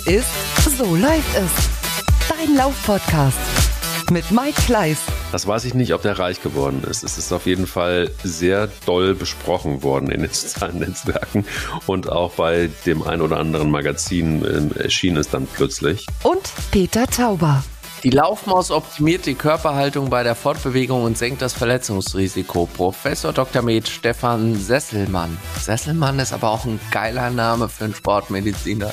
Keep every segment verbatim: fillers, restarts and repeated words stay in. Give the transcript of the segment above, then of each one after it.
ist So läuft es. Dein Lauf-Podcast mit Mike Kleiss. Das weiß ich nicht, ob der reich geworden ist. Es ist auf jeden Fall sehr doll besprochen worden in den sozialen Netzwerken und auch bei dem ein oder anderen Magazin äh, erschien es dann plötzlich. Und Peter Tauber. Die Laufmaus optimiert die Körperhaltung bei der Fortbewegung und senkt das Verletzungsrisiko. Professor Doktor Med Stefan Sesselmann. Sesselmann ist aber auch ein geiler Name für einen Sportmediziner.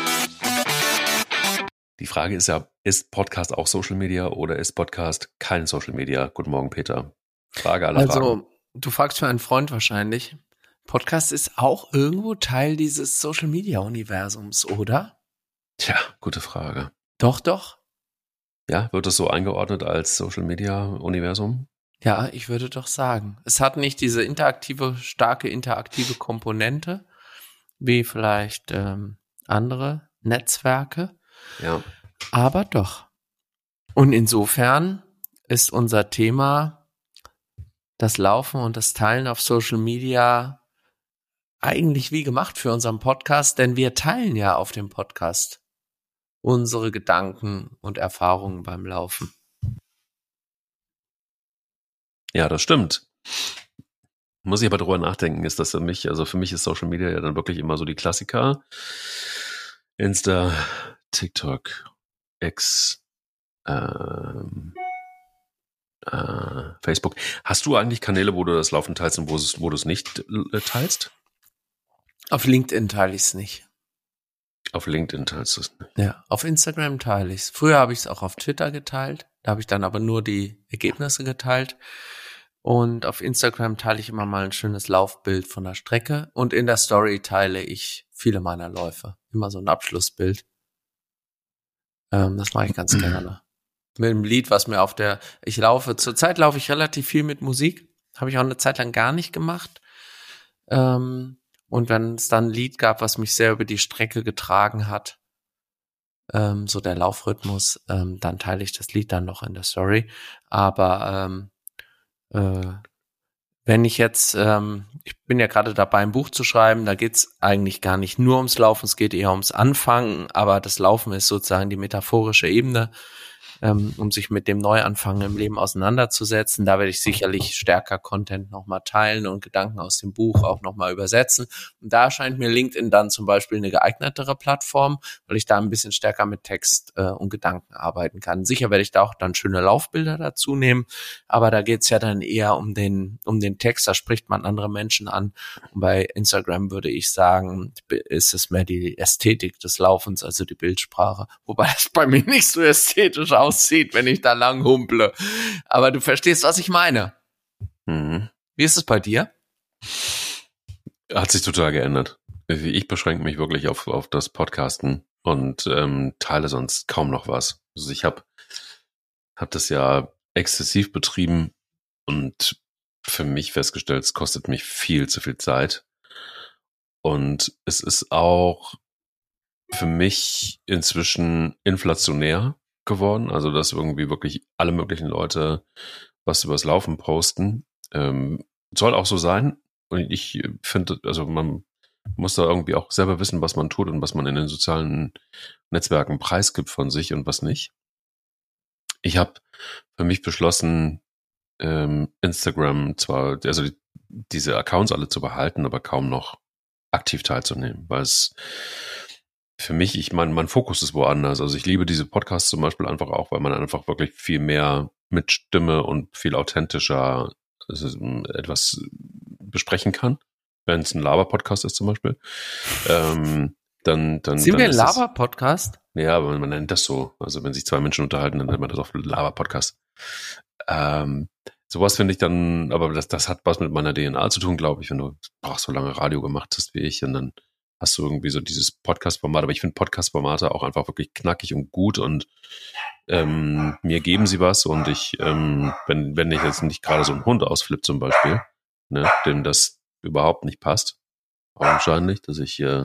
Die Frage ist ja, ist Podcast auch Social Media oder ist Podcast kein Social Media? Guten Morgen, Peter. Frage aller also, Fragen. Also, du fragst für einen Freund wahrscheinlich. Podcast ist auch irgendwo Teil dieses Social Media Universums, oder? Tja, gute Frage. Doch, doch. Ja, wird es so eingeordnet als Social Media Universum? Ja, ich würde doch sagen. Es hat nicht diese interaktive, starke interaktive Komponente, wie vielleicht ähm, andere Netzwerke. Ja. Aber doch. Und insofern ist unser Thema das Laufen und das Teilen auf Social Media eigentlich wie gemacht für unseren Podcast, denn wir teilen ja auf dem Podcast unsere Gedanken und Erfahrungen beim Laufen. Ja, das stimmt. Muss ich aber drüber nachdenken, ist das für mich, also für mich ist Social Media ja dann wirklich immer so die Klassiker. Insta, TikTok, X, ähm, äh, Facebook. Hast du eigentlich Kanäle, wo du das Laufen teilst und wo, es, wo du es nicht äh, teilst? Auf LinkedIn teile ich es nicht. Auf LinkedIn teilst du es nicht? Ja, auf Instagram teile ich es. Früher habe ich es auch auf Twitter geteilt. Da habe ich dann aber nur die Ergebnisse geteilt. Und auf Instagram teile ich immer mal ein schönes Laufbild von der Strecke. Und in der Story teile ich viele meiner Läufe. Immer so ein Abschlussbild. Ähm, das mache ich ganz gerne. Mit einem Lied, was mir auf der... Ich laufe... Zurzeit laufe ich relativ viel mit Musik. Habe ich auch eine Zeit lang gar nicht gemacht. Ähm... Und wenn es dann ein Lied gab, was mich sehr über die Strecke getragen hat, ähm, so der Laufrhythmus, ähm, dann teile ich das Lied dann noch in der Story. Aber ähm, äh, wenn ich jetzt, ähm, ich bin ja gerade dabei, ein Buch zu schreiben, da geht's eigentlich gar nicht nur ums Laufen, es geht eher ums Anfangen, aber das Laufen ist sozusagen die metaphorische Ebene, ähm, um sich mit dem Neuanfang im Leben auseinanderzusetzen. Da werde ich sicherlich stärker Content nochmal teilen und Gedanken aus dem Buch auch nochmal übersetzen. Und da scheint mir LinkedIn dann zum Beispiel eine geeignetere Plattform, weil ich da ein bisschen stärker mit Text äh, und Gedanken arbeiten kann. Sicher werde ich da auch dann schöne Laufbilder dazu nehmen, aber da geht's ja dann eher um den um den Text, da spricht man andere Menschen an. Und bei Instagram würde ich sagen, ist es mehr die Ästhetik des Laufens, also die Bildsprache, wobei das bei mir nicht so ästhetisch aussieht. aussieht, wenn ich da lang humple. Aber du verstehst, was ich meine. Mhm. Wie ist es bei dir? Hat sich total geändert. Ich beschränke mich wirklich auf, auf das Podcasten und ähm, teile sonst kaum noch was. Also ich habe hab das ja exzessiv betrieben und für mich festgestellt, es kostet mich viel zu viel Zeit. Und es ist auch für mich inzwischen inflationär geworden, also dass irgendwie wirklich alle möglichen Leute was übers Laufen posten. Ähm, soll auch so sein. Und ich finde, also man muss da irgendwie auch selber wissen, was man tut und was man in den sozialen Netzwerken preisgibt von sich und was nicht. Ich habe für mich beschlossen, ähm, Instagram zwar, also die, diese Accounts alle zu behalten, aber kaum noch aktiv teilzunehmen, weil es für mich, ich meine, mein Fokus ist woanders. Also ich liebe diese Podcasts zum Beispiel einfach auch, weil man einfach wirklich viel mehr mit Stimme und viel authentischer etwas besprechen kann, wenn es ein Laber-Podcast ist zum Beispiel. Ähm, dann, dann, Sind dann wir ein ist das- Laber-Podcast? Ja, aber man nennt das so. Also wenn sich zwei Menschen unterhalten, dann nennt man das auch Laber-Podcast. Ähm, sowas finde ich dann, aber das, das hat was mit meiner D N A zu tun, glaube ich, wenn du auch so lange Radio gemacht hast wie ich und dann hast du irgendwie so dieses Podcast-Format, aber ich finde Podcast-Formate auch einfach wirklich knackig und gut und ähm, mir geben sie was und ich, ähm, wenn, wenn ich jetzt nicht gerade so einen Hund ausflippe zum Beispiel, ne, dem das überhaupt nicht passt, augenscheinlich, dass ich äh,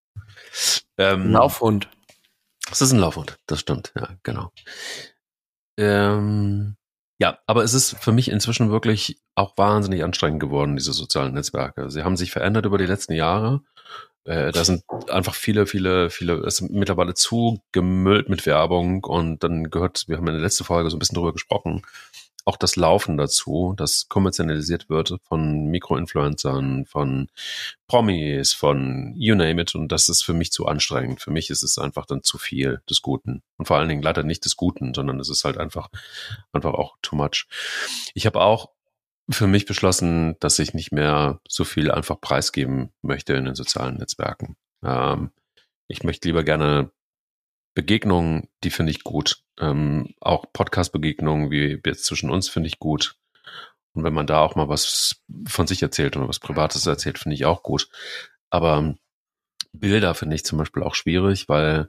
ähm, Laufhund. es ist ein Laufhund, das stimmt, ja, genau. Ähm, ja, aber es ist für mich inzwischen wirklich auch wahnsinnig anstrengend geworden, diese sozialen Netzwerke. Sie haben sich verändert über die letzten Jahre. Äh, da sind einfach viele, viele, viele, es ist mittlerweile zugemüllt mit Werbung und dann gehört, wir haben in der letzten Folge so ein bisschen drüber gesprochen, auch das Laufen dazu, das kommerzialisiert wird von Mikroinfluencern, von Promis, von you name it und das ist für mich zu anstrengend. Für mich ist es einfach dann zu viel des Guten und vor allen Dingen leider nicht des Guten, sondern es ist halt einfach, einfach auch too much. Ich habe auch für mich beschlossen, dass ich nicht mehr so viel einfach preisgeben möchte in den sozialen Netzwerken. Ähm, ich möchte lieber gerne Begegnungen, die finde ich gut. Ähm, auch Podcast-Begegnungen wie jetzt zwischen uns finde ich gut. Und wenn man da auch mal was von sich erzählt oder was Privates erzählt, finde ich auch gut. Aber Bilder finde ich zum Beispiel auch schwierig, weil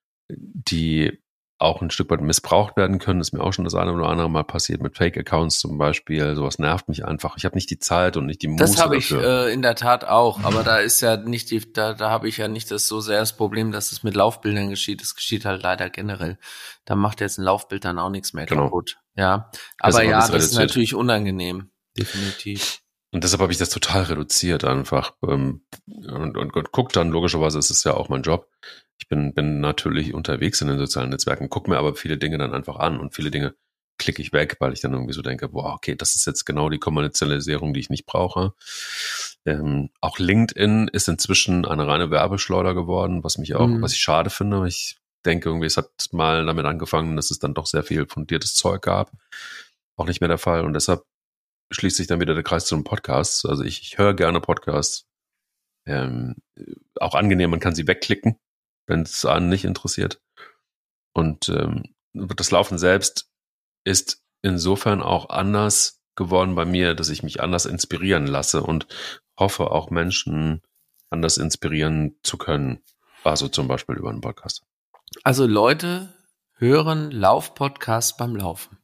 die auch ein Stück weit missbraucht werden können. Das ist mir auch schon das eine oder andere Mal passiert mit Fake-Accounts zum Beispiel. Sowas nervt mich einfach. Ich habe nicht die Zeit und nicht die Muße Das habe ich dafür. äh, in der Tat auch, aber da ist ja nicht die, da, da habe ich ja nicht das so sehr das Problem, dass es mit Laufbildern geschieht. Es geschieht halt leider generell. Da macht jetzt ein Laufbild dann auch nichts mehr Genau. kaputt. Ja, Das aber ist ja, alles das ist reduziert. natürlich unangenehm, definitiv. Und deshalb habe ich das total reduziert einfach. Ähm, und, und, und guck dann, logischerweise ist es ja auch mein Job. Ich bin, bin natürlich unterwegs in den sozialen Netzwerken, gucke mir aber viele Dinge dann einfach an und viele Dinge klicke ich weg, weil ich dann irgendwie so denke, boah, okay, das ist jetzt genau die Kommerzialisierung, die ich nicht brauche. Ähm, auch LinkedIn ist inzwischen eine reine Werbeschleuder geworden, was mich auch, Mhm. was ich schade finde. Ich denke irgendwie, es hat mal damit angefangen, dass es dann doch sehr viel fundiertes Zeug gab. Auch nicht mehr der Fall und deshalb schließt sich dann wieder der Kreis zu einem Podcast. Also ich, ich höre gerne Podcasts. Ähm, auch angenehm, man kann sie wegklicken, wenn es einen nicht interessiert. Und ähm, das Laufen selbst ist insofern auch anders geworden bei mir, dass ich mich anders inspirieren lasse und hoffe, auch Menschen anders inspirieren zu können. Also zum Beispiel über einen Podcast. Also Leute hören Laufpodcasts beim Laufen.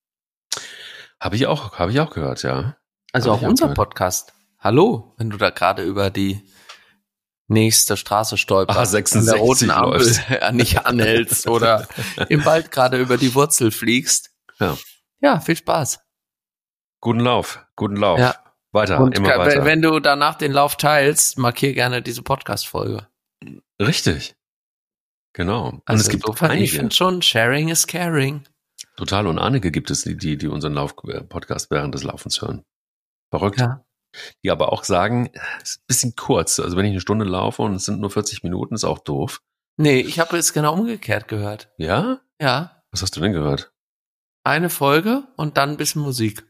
Habe ich auch, habe ich auch gehört, ja. Also Hab auch ich auch unser gehört. Podcast. Hallo, wenn du da gerade über die nächste Straße stolperst, Ah, an sechsundsechzig der roten Ampel läufst. nicht anhältst oder im Wald gerade über die Wurzel fliegst. Ja. Ja, viel Spaß. Guten Lauf, guten Lauf. Ja. Weiter, Und immer ka- weiter. wenn du danach den Lauf teilst, markier gerne diese Podcast-Folge. Richtig. Genau. Und Also es gibt insofern, ich einige. finde schon, sharing is caring. Total und einige gibt es, die, die, die unseren Lauf-Podcast während des Laufens hören. Verrückt. Ja. Die aber auch sagen, es ist ein bisschen kurz. Also wenn ich eine Stunde laufe und es sind nur vierzig Minuten, ist auch doof. Nee, ich habe es genau umgekehrt gehört. Ja? Ja. Was hast du denn gehört? Eine Folge und dann ein bisschen Musik.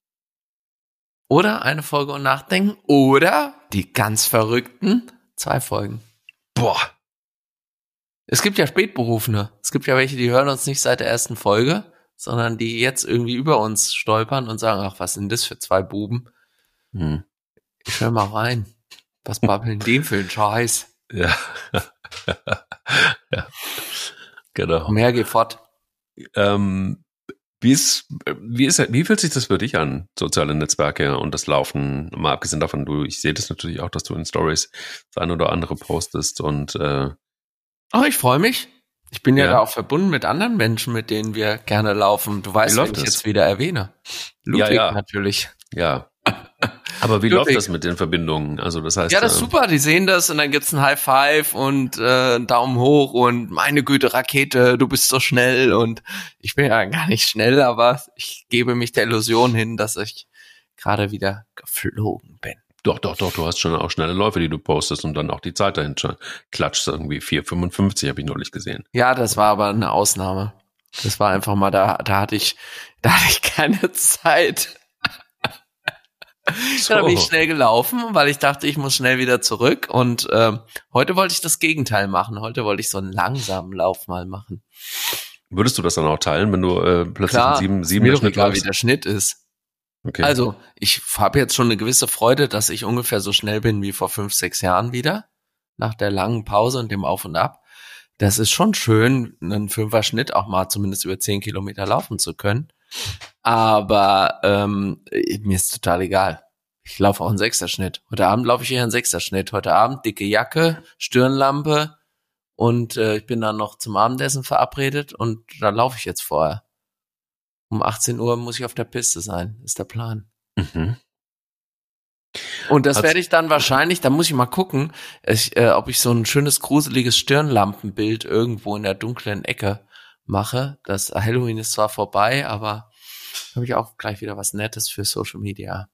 Oder eine Folge und nachdenken. Oder die ganz Verrückten, zwei Folgen. Boah. Es gibt ja Spätberufene. Es gibt ja welche, die hören uns nicht seit der ersten Folge, sondern die jetzt irgendwie über uns stolpern und sagen, ach, was sind das für zwei Buben? Hm. Ich hör mal rein. Was babbeln die für einen Scheiß? Ja. Ja. Genau. Komm her, geh fort. Ähm, wie ist, wie ist, wie fühlt sich das für dich an, soziale Netzwerke und das Laufen? Mal abgesehen davon, du, ich sehe das natürlich auch, dass du in Stories das eine oder andere postest und äh, Ach, ich freue mich. Ich bin ja, Ja. da auch verbunden mit anderen Menschen, mit denen wir gerne laufen. Du weißt, Wie wen läuft ich das? jetzt wieder erwähne. Ludwig Ja, ja. natürlich. ja. Aber wie Ludwig. läuft das mit den Verbindungen? Also das heißt, Ja, das ist äh, super. Die sehen das und dann gibt's ein High Five und äh, einen Daumen hoch und meine Güte, Rakete, du bist so schnell und ich bin ja gar nicht schnell, aber ich gebe mich der Illusion hin, dass ich gerade wieder geflogen bin. Doch, doch, doch, du hast schon auch schnelle Läufe, die du postest und dann auch die Zeit dahinter klatscht irgendwie vier fünfundfünfzig, habe ich neulich gesehen. Ja, das war aber eine Ausnahme. Das war einfach mal, da, da hatte ich, da hatte ich keine Zeit. So. Da bin ich schnell gelaufen, weil ich dachte, ich muss schnell wieder zurück. Und ähm, heute wollte ich das Gegenteil machen. Heute wollte ich so einen langsamen Lauf mal machen. Würdest du das dann auch teilen, wenn du äh, plötzlich Klar, einen sieben, ist sieben mir doch Schnitt egal, wie läufst? der Schnitt ist. Okay. Also, ich habe jetzt schon eine gewisse Freude, dass ich ungefähr so schnell bin wie vor fünf, sechs Jahren wieder. Nach der langen Pause und dem Auf und Ab. Das ist schon schön, einen Fünfer Schnitt auch mal zumindest über zehn Kilometer laufen zu können. Aber ähm, mir ist total egal. Ich laufe auch einen Sechser-Schnitt. Heute Abend laufe ich eher einen Sechser-Schnitt. Heute Abend dicke Jacke, Stirnlampe und äh, ich bin dann noch zum Abendessen verabredet und da laufe ich jetzt vorher. Um achtzehn Uhr muss ich auf der Piste sein, ist der Plan. Mhm. Und das Hat's- werde ich dann wahrscheinlich, da muss ich mal gucken, ich, äh, ob ich so ein schönes, gruseliges Stirnlampenbild irgendwo in der dunklen Ecke mache. Das Halloween ist zwar vorbei, aber habe ich auch gleich wieder was Nettes für Social Media.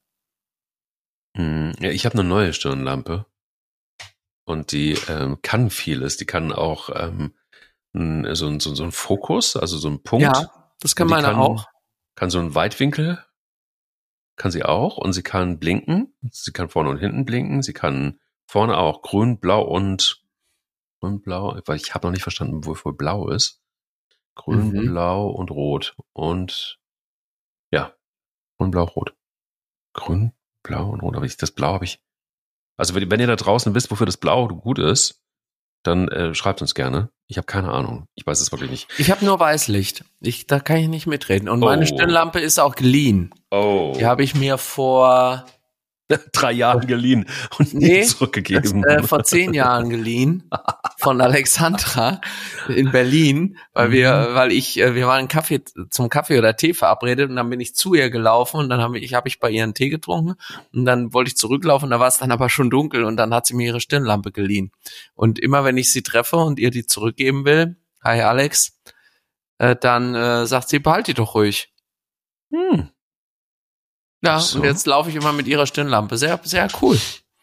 Hm, ja, ich habe eine neue Stirnlampe und die ähm, kann vieles. Die kann auch ähm, n- so, ein- so, so ein Fokus, also so ein Punkt. Ja, das kann Und die meine kann, auch. Kann so einen Weitwinkel, kann sie auch. Und sie kann blinken. Sie kann vorne und hinten blinken. Sie kann vorne auch grün, blau und grün, blau. Weil ich habe noch nicht verstanden, wofür blau ist. Grün, Mhm. blau und rot. Und ja, grün, blau, rot. Grün, blau und rot. Aber ich, das Blau habe ich. Also wenn, wenn ihr da draußen wisst, wofür das Blau gut ist, dann äh, schreibt uns gerne. Ich habe keine Ahnung. Ich weiß es wirklich nicht. Ich habe nur Weißlicht. Ich, da kann ich nicht mitreden. Und meine Oh. Stirnlampe ist auch geliehen. Oh. Die habe ich mir vor drei Jahren geliehen und Nee, nie zurückgegeben. äh, vor zehn Jahren geliehen von Alexandra in Berlin, weil wir, weil ich, äh, wir waren Kaffee zum Kaffee oder Tee verabredet und dann bin ich zu ihr gelaufen und dann habe ich, habe ich bei ihr einen Tee getrunken und dann wollte ich zurücklaufen, da war es dann aber schon dunkel und dann hat sie mir ihre Stirnlampe geliehen. Und immer wenn ich sie treffe und ihr die zurückgeben will, hi Alex, äh, dann äh, sagt sie, behalt die doch ruhig. Hm. Ja, So. und jetzt laufe ich immer mit ihrer Stirnlampe. Sehr, sehr cool.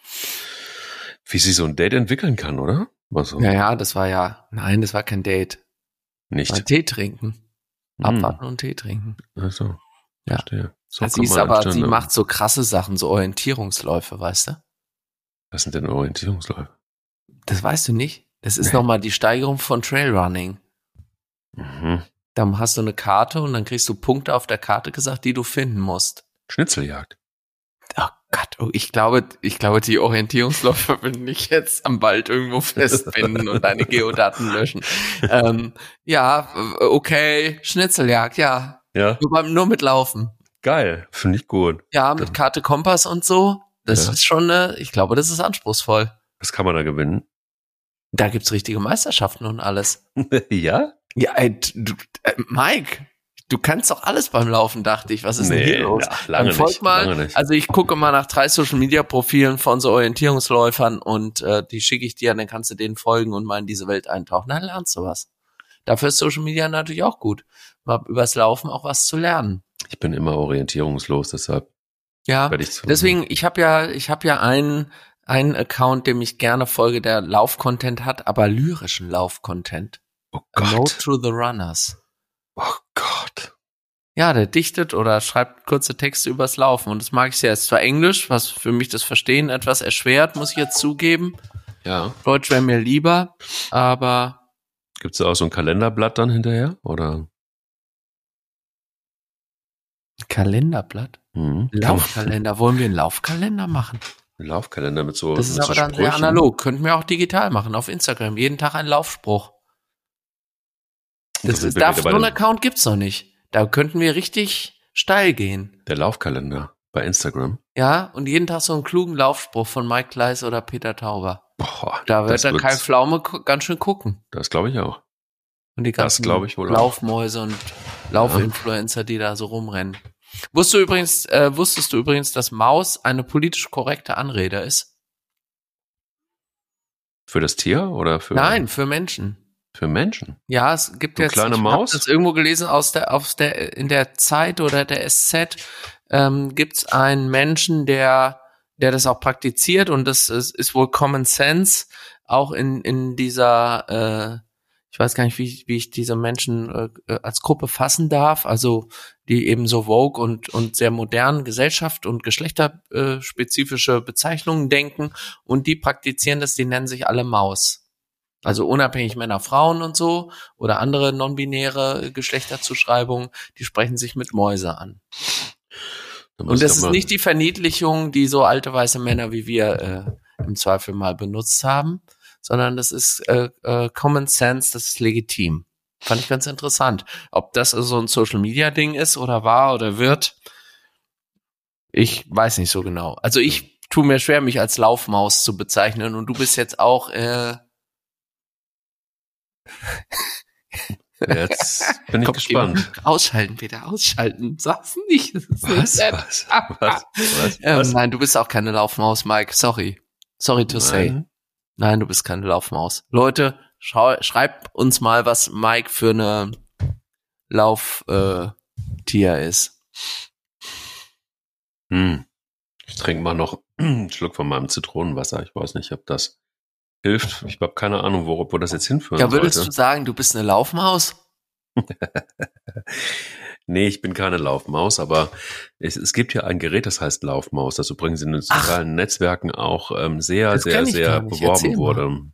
Wie sie so ein Date entwickeln kann, oder? Was so? Ja, ja, das war ja, nein, das war kein Date. Mal Nicht. Tee trinken. Hm. Abwarten und Tee trinken. Also, Ja. verstehe. So sie kommt ist man an aber, Stirn, sie ne? macht so krasse Sachen, so Orientierungsläufe, weißt du? Was sind denn Orientierungsläufe? Das weißt du nicht? Das ist Nee. nochmal die Steigerung von Trailrunning. Mhm. Dann hast du eine Karte und dann kriegst du Punkte auf der Karte gesagt, die du finden musst. Schnitzeljagd. Oh Gott, oh, ich glaube, ich glaube, die Orientierungsläufe würden nicht jetzt am Wald irgendwo festbinden und deine Geodaten löschen. ähm, ja, okay, Schnitzeljagd, ja. Ja. Nur, beim, nur mit Laufen. Geil. Finde ich gut. Ja, mit Karte, Kompass und so. Das Ja. ist schon, äh, ich glaube, das ist anspruchsvoll. Was kann man da gewinnen? Da gibt's richtige Meisterschaften und alles. Ja? Ja, ey, du, äh, Mike, du kannst doch alles beim Laufen, dachte ich. Was ist denn hier los? na, lange Dann folg nicht. mal. Lange nicht. Also ich gucke mal nach drei Social-Media-Profilen von so Orientierungsläufern und äh, die schicke ich dir, dann kannst du denen folgen und mal in diese Welt eintauchen. Dann lernst du was. Dafür ist Social Media natürlich auch gut, mal übers Laufen auch was zu lernen. Ich bin immer orientierungslos, deshalb Ja, werde ich zu. deswegen, ich habe ja, ich habe ja einen, einen Account, dem ich gerne folge, der Lauf-Content hat, aber lyrischen Lauf-Content. Oh A Note Gott. to the Runners. Oh Gott. Ja, der dichtet oder schreibt kurze Texte übers Laufen und das mag ich sehr. Es ist zwar Englisch, was für mich das Verstehen etwas erschwert, muss ich jetzt zugeben. Ja. Deutsch wäre mir lieber, aber Gibt's da auch so ein Kalenderblatt dann hinterher? Oder? Kalenderblatt? Mhm. Laufkalender. Wollen wir einen Laufkalender machen? Ein Laufkalender mit so. Das ist mit aber so dann sehr Sprüchen. analog. Könnten wir auch digital machen, auf Instagram. Jeden Tag ein Laufspruch. Da Das sind ist, wir darf, wieder bei so einen dem- Account gibt's noch nicht. Da könnten wir richtig steil gehen. Der Laufkalender bei Instagram. Ja, und jeden Tag so einen klugen Laufspruch von Mike Kleiss oder Peter Tauber. Boah, Da wird das der wird's- Kai Pflaume gu- ganz schön gucken. Das glaube ich auch. Und die Das ganzen glaub ich wohl auch. Laufmäuse und Laufinfluencer, die da so rumrennen. Wusstest du übrigens, äh, wusstest du übrigens, dass Maus eine politisch korrekte Anrede ist? Für das Tier oder für? Nein, für Menschen. Für Menschen. Ja, es gibt Du jetzt, kleine ich Maus? habe das irgendwo gelesen aus der, aus der, in der Zeit oder der S Z, ähm, gibt's einen Menschen, der, der das auch praktiziert und das ist, ist wohl Common Sense, auch in, in dieser, äh, ich weiß gar nicht, wie ich, wie ich diese Menschen äh, als Gruppe fassen darf, also die eben so Vogue und, und sehr modern Gesellschaft und geschlechterspezifische Bezeichnungen denken und die praktizieren das, die nennen sich alle Maus. Also unabhängig Männer, Frauen und so oder andere non-binäre Geschlechterzuschreibungen, die sprechen sich mit Mäuse an. Da muss Und ich das doch ist mal- nicht die Verniedlichung, die so alte weiße Männer wie wir äh, im Zweifel mal benutzt haben, sondern das ist äh, äh, Common Sense, das ist legitim. Fand ich ganz interessant. Ob das so ein Social-Media-Ding ist oder war oder wird, ich weiß nicht so genau. Also ich tue mir schwer, mich als Laufmaus zu bezeichnen und du bist jetzt auch äh, Jetzt bin ich Komm, gespannt. Ausschalten, Peter, ausschalten. Sag's nicht. Das ist Was? nicht Was? Was? Was? ähm, Was? Nein, du bist auch keine Laufmaus, Mike. Sorry. Sorry to say. Nein. Nein, du bist keine Laufmaus. Leute, schau, schreibt uns mal, was Mike für eine Lauftier äh, ist. Hm. Ich trinke mal noch einen Schluck von meinem Zitronenwasser. Ich weiß nicht, ob das hilft. Ich habe keine Ahnung, wo, wo das jetzt hinführen Ja, würdest sollte. du sagen, du bist eine Laufmaus? Nee, ich bin keine Laufmaus, aber es, es gibt ja ein Gerät, das heißt Laufmaus, das übrigens in den sozialen Ach, Netzwerken auch ähm, sehr, das sehr, sehr beworben wurde. Mal.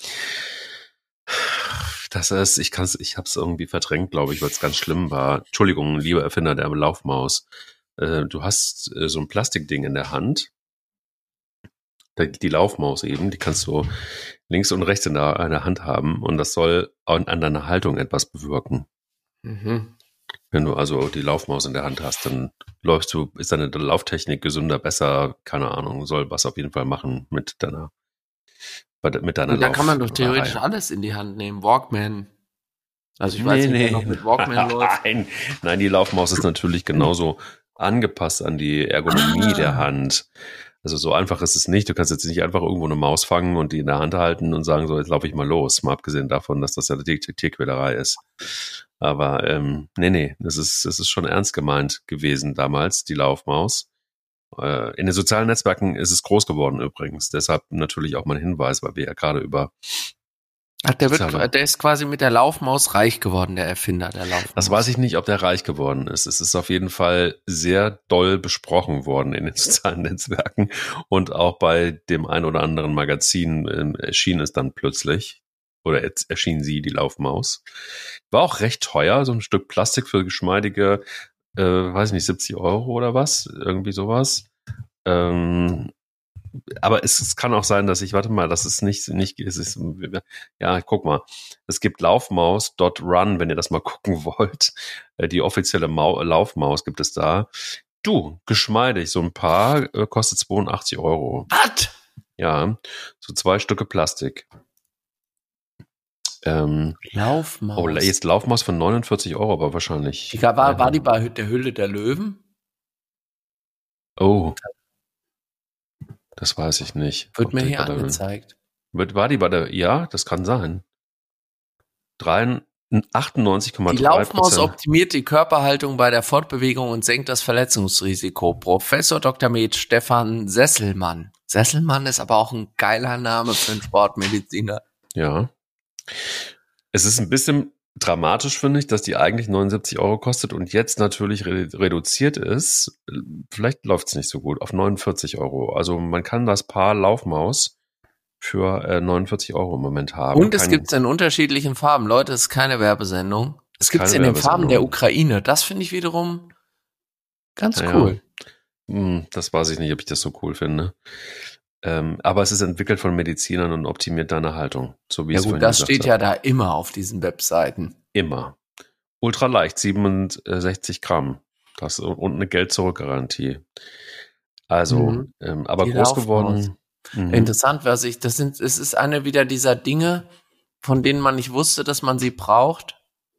Das ist, ich kann's, ich habe es irgendwie verdrängt, glaube ich, weil es ganz schlimm war. Entschuldigung, lieber Erfinder der Laufmaus. Äh, du hast äh, so ein Plastikding in der Hand. Die Laufmaus eben, die kannst du links und rechts in der, in der Hand haben und das soll an, an deiner Haltung etwas bewirken. Mhm. Wenn du also die Laufmaus in der Hand hast, dann läufst du, ist deine Lauftechnik gesünder, besser, keine Ahnung, soll was auf jeden Fall machen mit deiner mit deiner Und da Lauf- kann man doch theoretisch Reihe. alles in die Hand nehmen. Walkman. Also ich Nee, weiß nicht, nee. wer noch mit Walkman läuft. Nein, nein, die Laufmaus ist natürlich genauso angepasst an die Ergonomie Ah. der Hand. Also so einfach ist es nicht. Du kannst jetzt nicht einfach irgendwo eine Maus fangen und die in der Hand halten und sagen, so, jetzt laufe ich mal los. Mal abgesehen davon, dass das ja eine Tierquälerei ist. Aber ähm, nee, nee, das ist, das ist schon ernst gemeint gewesen damals, die Laufmaus. Äh, in den sozialen Netzwerken ist es groß geworden übrigens. Deshalb natürlich auch mein Hinweis, weil wir ja gerade über Ach, der, Soziale- wird, der ist quasi mit der Laufmaus reich geworden, der Erfinder der Laufmaus. Das weiß ich nicht, ob der reich geworden ist. Es ist auf jeden Fall sehr doll besprochen worden in den sozialen Netzwerken und auch bei dem ein oder anderen Magazin ähm, erschien es dann plötzlich oder jetzt erschien sie, die Laufmaus. War auch recht teuer, so ein Stück Plastik für geschmeidige, äh, weiß ich nicht, siebzig Euro oder was, irgendwie sowas. Ähm, aber es, es kann auch sein, dass ich, warte mal, das ist nicht, nicht, es ist, ja, guck mal, es gibt Laufmaus dot run, wenn ihr das mal gucken wollt. Äh, Die offizielle Mau- Laufmaus gibt es da. Du, geschmeidig, so ein paar, äh, kostet zweiundachtzig Euro. Was? Ja, so zwei Stücke Plastik. Ähm, Laufmaus. oh, jetzt Laufmaus von neunundvierzig Euro, aber wahrscheinlich. Die war, war die bei der Hülle der Löwen? Oh. Das weiß ich nicht. Wird Ob mir die hier bei der- angezeigt. Wird, war die bei der, ja, das kann sein. Drei- achtundneunzig Komma Die drei Laufmaus Prozent. optimiert die Körperhaltung bei der Fortbewegung und senkt das Verletzungsrisiko. Professor Doktor Med Stefan Sesselmann. Sesselmann ist aber auch ein geiler Name für einen Sportmediziner. Ja. Es ist ein bisschen dramatisch, finde ich, dass die eigentlich neunundsiebzig Euro kostet und jetzt natürlich re reduziert ist. Vielleicht läuft es nicht so gut, auf neunundvierzig Euro. Also man kann das Paar Laufmaus für äh, neunundvierzig Euro im Moment haben. Und es Kein- gibt es in unterschiedlichen Farben. Leute, es ist keine Werbesendung. Es gibt es Keine in den Farben der Werbesendung. Ukraine. Das finde ich wiederum ganz Ja, cool. Hm, das weiß ich nicht, ob ich das so cool finde. Ähm, aber es ist entwickelt von Medizinern und optimiert deine Haltung. So wie Ja ich es gut, vorhin das gesagt steht habe. ja da immer auf diesen Webseiten. Immer. Ultra leicht, siebenundsechzig Gramm. Das, und eine Geld-Zurück-Garantie. Also, Mhm. ähm, aber Die groß Laufmaus. geworden. Mhm. Interessant, was ich, das sind, es ist eine wieder dieser Dinge, von denen man nicht wusste, dass man sie braucht.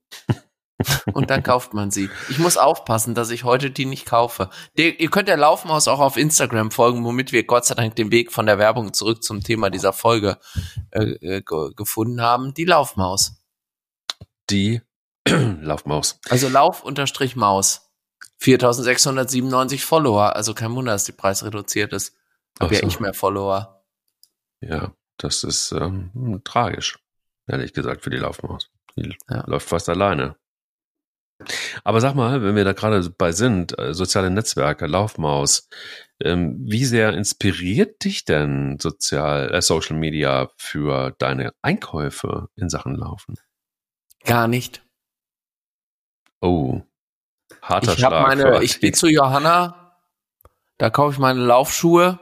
Und dann kauft man sie. Ich muss aufpassen, dass ich heute die nicht kaufe. Die, ihr könnt der Laufmaus auch auf Instagram folgen, womit wir Gott sei Dank den Weg von der Werbung zurück zum Thema dieser Folge äh, äh, ge- gefunden haben. Die Laufmaus. Die Laufmaus. Also Lauf-Maus. viertausendsechshundertsiebenundneunzig Follower. Also kein Wunder, dass die Preis reduziert ist. Hab Ach ja so. ich mehr Follower. Ja, das ist ähm, tragisch, ehrlich gesagt, für die Laufmaus. Die Ja. läuft fast alleine. Aber sag mal, wenn wir da gerade bei sind, äh, soziale Netzwerke, Laufmaus, ähm, wie sehr inspiriert dich denn sozial, äh, Social Media für deine Einkäufe in Sachen Laufen? Gar nicht. Oh, harter Ich habe Schlag. für meine, ich gehe Athleten. zu Johanna, da kaufe ich meine Laufschuhe.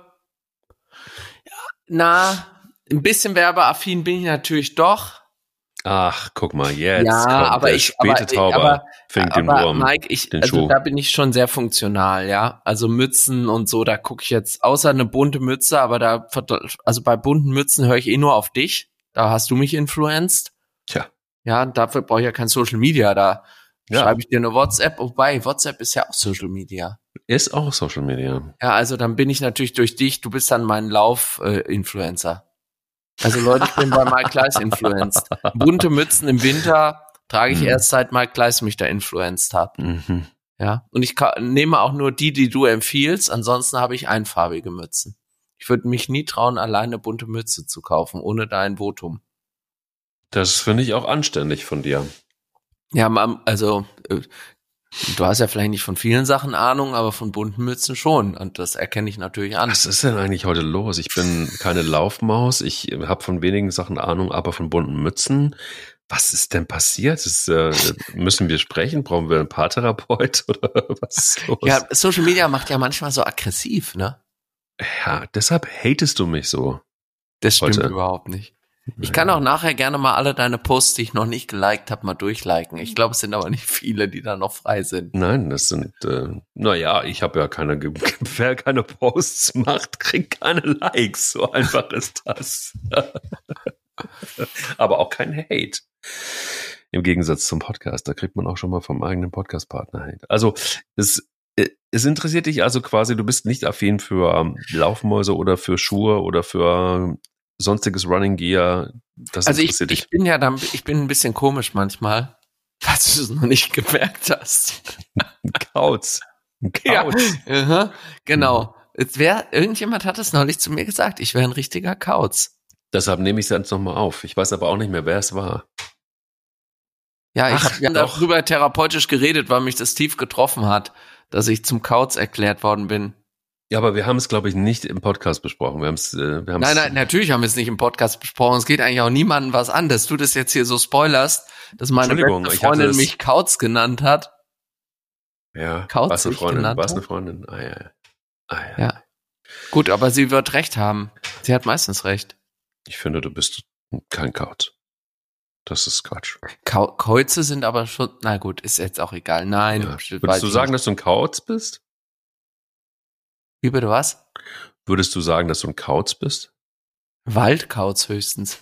Ja, na, ein bisschen werbeaffin bin ich natürlich doch. Ach, guck mal, jetzt ja, kommt aber der ich, späte aber, Tauber, aber, fängt den aber Wurm. Mike, ich, den also Schuh. da bin ich schon sehr funktional, ja. Also Mützen und so, da gucke ich jetzt, außer eine bunte Mütze, aber da, also bei bunten Mützen höre ich eh nur auf dich. Da hast du mich influenced. Tja, Ja, dafür brauche ich ja kein Social Media. Da Ja. schreibe ich dir eine WhatsApp. Wobei, WhatsApp ist ja auch Social Media. Ist auch Social Media. Ja, also dann bin ich natürlich durch dich, du bist dann mein Lauf-Influencer. Also Leute, ich bin bei Mike Kleiss influenced. Bunte Mützen im Winter trage ich Mhm. erst seit Mike Kleiss mich da influenced hat. Mhm. Ja, und ich ka- nehme auch nur die, die du empfiehlst. Ansonsten habe ich einfarbige Mützen. Ich würde mich nie trauen, alleine bunte Mütze zu kaufen, ohne dein Votum. Das finde ich auch anständig von dir. Ja, Mam, also äh, du hast ja vielleicht nicht von vielen Sachen Ahnung, aber von bunten Mützen schon. Und das erkenne ich natürlich an. Was ist denn eigentlich heute los? Ich bin keine Laufmaus. Ich habe von wenigen Sachen Ahnung, aber von bunten Mützen. Was ist denn passiert? Das, äh, müssen wir sprechen? Brauchen wir einen Paartherapeut oder was ist los? Ja, Social Media macht ja manchmal so aggressiv, ne? Ja, deshalb hatest du mich so. Das stimmt Heute. überhaupt nicht. Ich kann auch nachher gerne mal alle deine Posts, die ich noch nicht geliked habe, mal durchliken. Ich glaube, es sind aber nicht viele, die da noch frei sind. Nein, das sind, äh, naja, ich habe ja keine, ge- wer keine Posts macht, kriegt keine Likes. So einfach ist das. Aber auch kein Hate. Im Gegensatz zum Podcast, da kriegt man auch schon mal vom eigenen Podcast-Partner Hate. Also es, äh, es interessiert dich also quasi, du bist nicht affin für ähm, Laufmäuse oder für Schuhe oder für sonstiges Running Gear. Das Also ich, interessiert dich. ich bin ja dann, ich bin ein bisschen komisch manchmal, falls du es noch nicht gemerkt hast. Ein Kauz. Ein Ja. Kauz. Aha, genau. Es wär, irgendjemand hat es neulich zu mir gesagt, ich wäre ein richtiger Kauz. Deshalb nehme ich es jetzt nochmal auf. Ich weiß aber auch nicht mehr, wer es war. Ja, ich Ach, habe ja doch. darüber therapeutisch geredet, weil mich das tief getroffen hat, dass ich zum Kauz erklärt worden bin. Ja, aber wir haben es, glaube ich, nicht im Podcast besprochen. Wir haben es, äh, wir haben Nein, es. nein, natürlich haben wir es nicht im Podcast besprochen. Es geht eigentlich auch niemandem was an, dass du das jetzt hier so spoilerst, dass meine Entschuldigung, beste ich hatte Freundin es- mich Kauz genannt hat. Ja, Kauzig was eine Freundin, genannt was eine hat? Freundin. Ah, ja. Ah, ja. Ja. Gut, aber sie wird recht haben. Sie hat meistens recht. Ich finde, du bist kein Kauz. Das ist Quatsch. Kau- Käuze sind aber schon, na gut, ist jetzt auch egal. Nein. Ja. weiß Würdest du ich sagen, nicht. dass du ein Kauz bist? Wie bitte was? Würdest du sagen, dass du ein Kauz bist? Waldkauz höchstens.